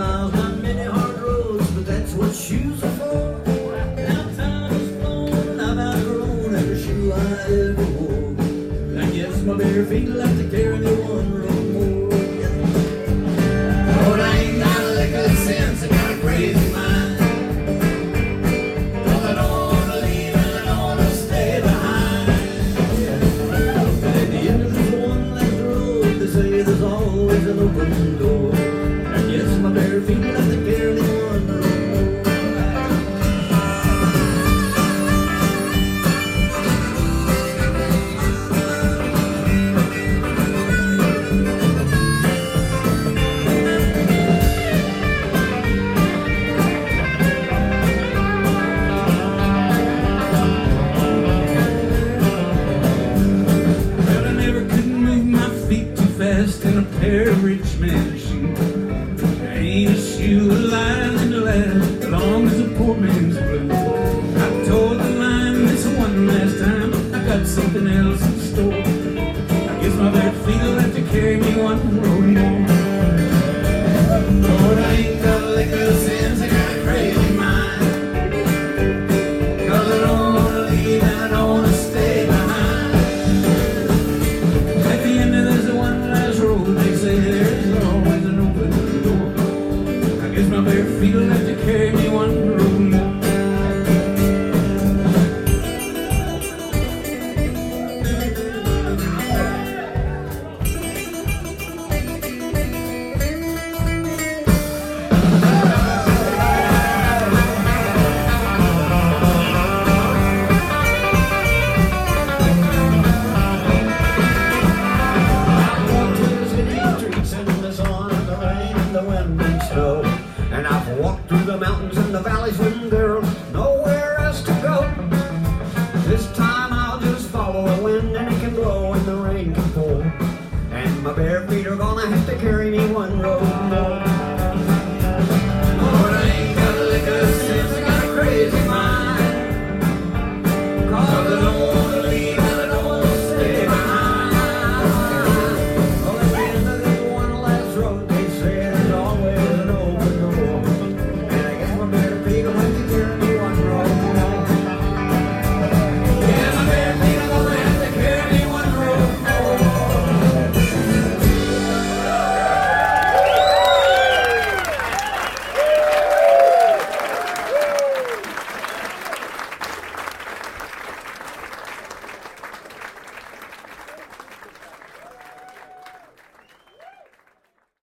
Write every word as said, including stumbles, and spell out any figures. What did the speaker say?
miles, not many hard roads, but that's what shoes are for. Now time has flown, I've outgrown every shoe I ever wore. I guess my bare feet will have to carry me one road more. Lord, I ain't got a lick of sense, I got a crazy mind. Cause I don't wanna leave and I don't wanna stay behind. But at the end of this one last road, they say there's always an open door. I guess my bare feet will have to carry me one road more. In a pair of rich man's shoes, there ain't a shoe alive in the land as long as a poor man's blue. I told the line this one last time, I got something else in store. I guess my bare feet will have to carry me one road more. Lord, I ain't got a lick of sense, I got a crazy mind. Cause I don't wanna leave and I don't wanna stay behind. At the end of this one they say there's always an open door. I guess my bare feet will have to carry me one road more. So